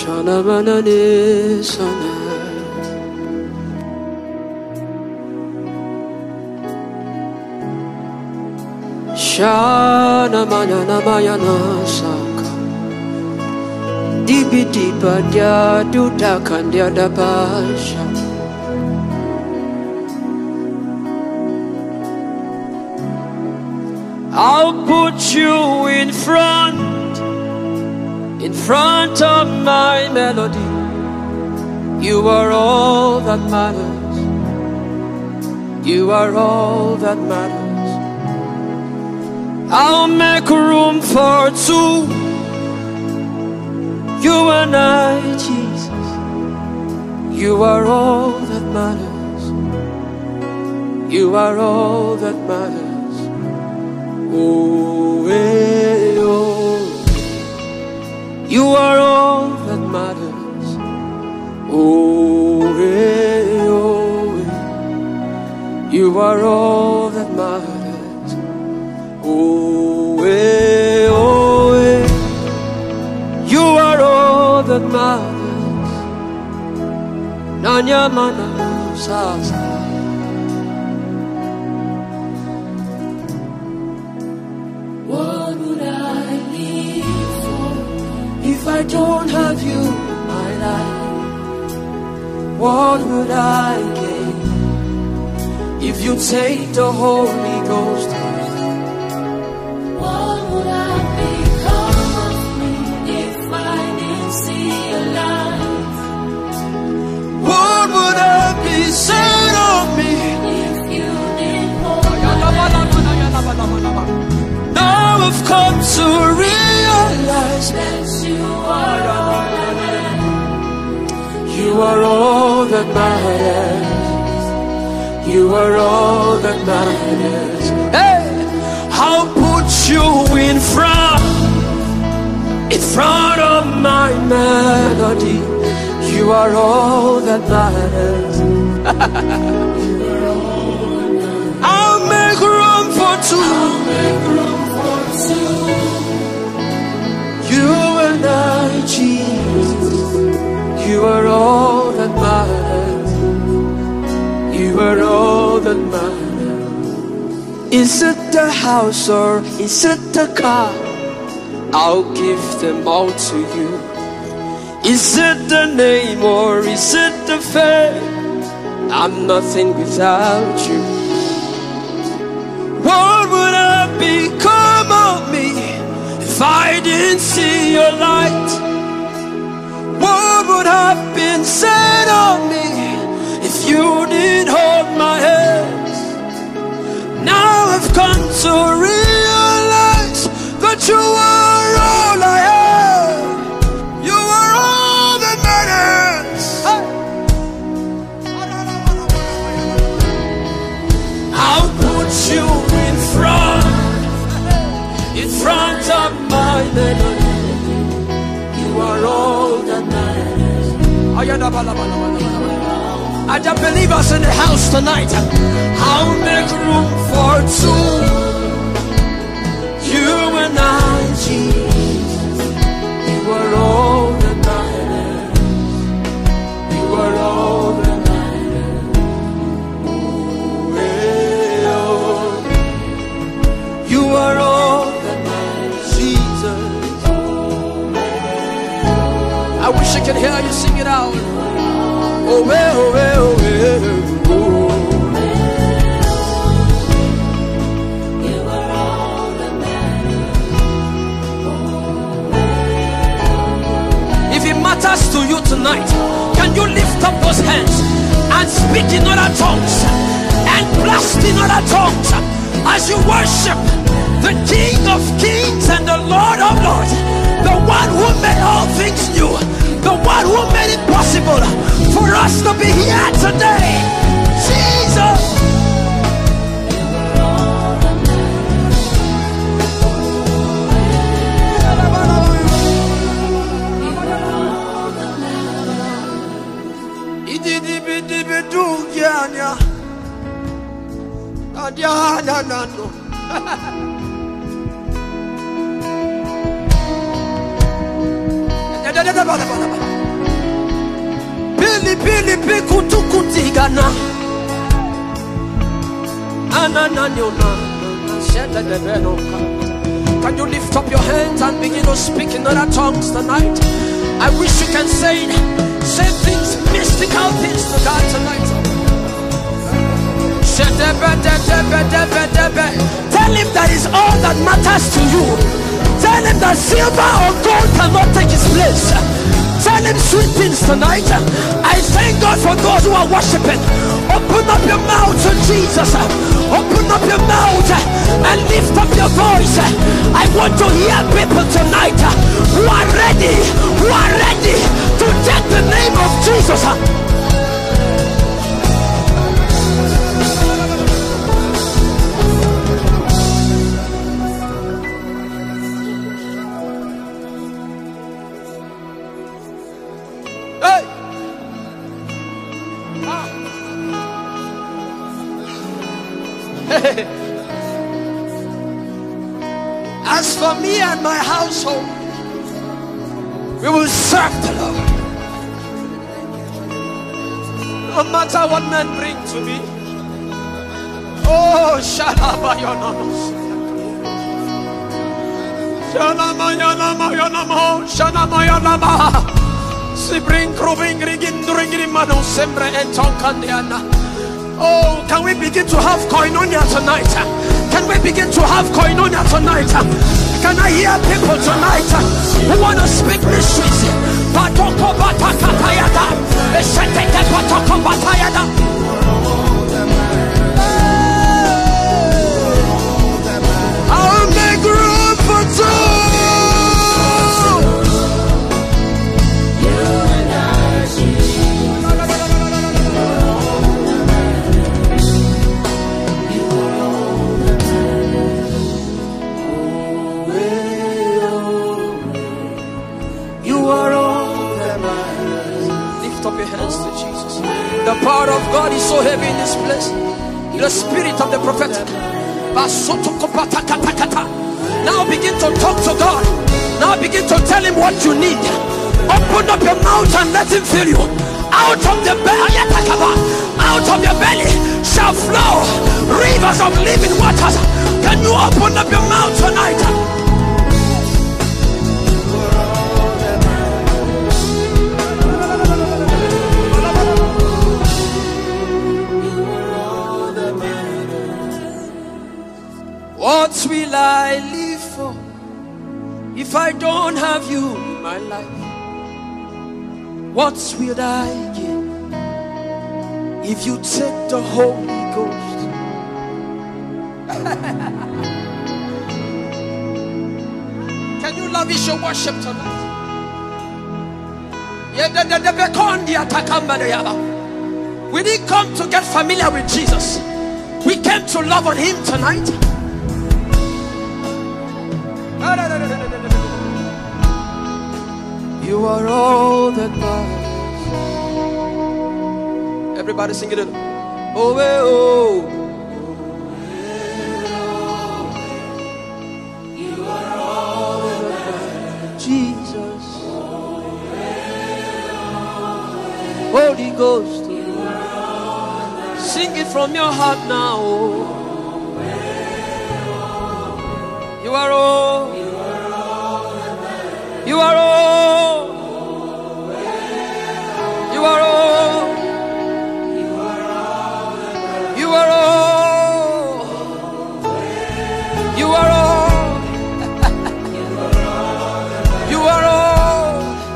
Shana Mayana Mayana Saka Dibi Diba Dia Duda Kandia Dabasha. I'll put you in front of my melody. You are all that matters. You are all that matters. I'll make room for two. You and I, Jesus. You are all that matters. You are all that matters. Oh, hey, oh. You are all that matters. Oh, hey, oh, hey. You are all that matters. Oh, hey, oh, hey. You are all that matters. Nanya mana sasa. What would I live for if I don't have you in my life? What would I gain if you take the Holy Ghost? What would I become of me if I didn't see your light? What would I be said of me if you didn't hold my hand? Now I've come to realize that you are all that matters. You are all that matters. You are all that matters. Hey, I'll put you in front of my melody. You are all that matters. I'll make room for two. You and I, Jesus. You are all that matters. You are all that matters. Is it the house or is it the car? I'll give them all to you. Is it the name or is it the fame? I'm nothing without you. What would have become of me if I didn't see your light? What would have been said of me if you didn't hold my hands? Now I've come to realize that you are all I have. You are all that matters. I'll put you in front of my melody. You are all that matters. I just believe us in the house tonight. I'll make room for two. You and I, Jesus. You are all that matters. You are all that matters. Oh, hey, oh. You are all that matters, Jesus. I wish I could hear you sing it out. Oh, well, oh, well, oh, well. Matters to you tonight, can you lift up those hands and speak in other tongues and blast in other tongues as you worship the King of Kings and the Lord of Lords, the one who made all things new, the one who made it possible for us to be here today, Jesus. Pili pili piku tukutigana. Can you lift up your hands and begin to speak in other tongues tonight? I wish you can say things, mystical things to God tonight. Tell him that is all that matters to you. Tell him that silver or gold cannot take his place. Tell him sweet things tonight. I thank God for those who are worshiping. Open up your mouth to Jesus. Open up your mouth and lift up your voice. I want to hear people tonight who are ready to take the name of Jesus. As for me and my household, we will serve the Lord. No matter what men bring to me. Oh, Shalabayonamus. Shalamayanama, Shalamayanama. Sibring Krubing Rigindringimano Sembre and Tonkandiana. Oh, can we begin to have koinonia tonight? Can we begin to have koinonia tonight? Can I hear people tonight who want to speak mysteries? Patoko batakatayada. Esheteke patoko batayada. I'll make room for two. The power of God is so heavy in this place. The spirit of the prophetic. Now begin to talk to God. Now begin to tell him what you need. Open up your mouth and let him fill you. Out of the belly, out of your belly shall flow rivers of living waters. Can you open up your mouth tonight? What will I live for if I don't have you in my life? What will I give if you take the Holy Ghost? Can you lavish your worship tonight? We didn't come to get familiar with Jesus. We came to love on him tonight. You are all that matters. Everybody sing it. Oh, oh. You are all that matters. Jesus. Holy Ghost. Sing it from your heart now. You are all. You are all. You are all. You are all. You are all. You are all.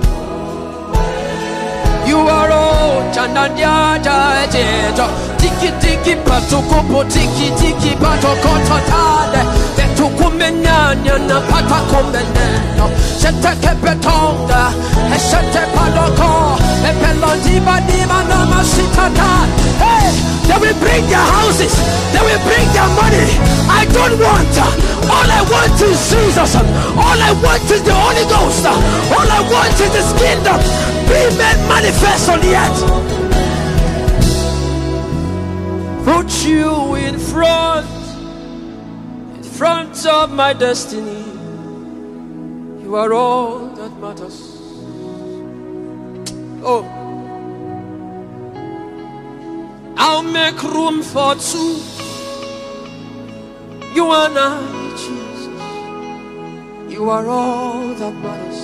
You are all. Chananya jajejo. Tiki tiki patukupo tiki tiki patokototade. Tukumenyanya na patakumeneno. Shete kepetonga. Shete paloko. Epelondiba dima namasitata. Hey, they will bring their houses. They will bring their money. I don't want. All I want is Jesus. All I want is the Holy Ghost. All I want is His kingdom. Be made manifest on the earth. Put you in front of my destiny. You are all that matters. Oh, I'll make room for two. You and I, Jesus. You are all that matters.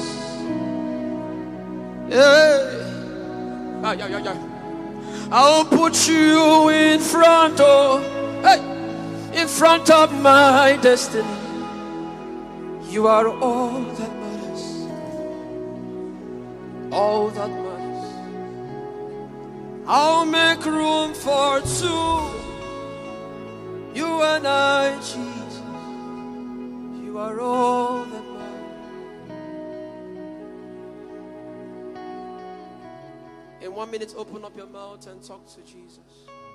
Yeah. I'll put you in front of, in front of my destiny. You are all that matters. All that matters. I'll make room for two. You and I, Jesus. You are all that matters. In 1 minute, open up your mouth and talk to Jesus.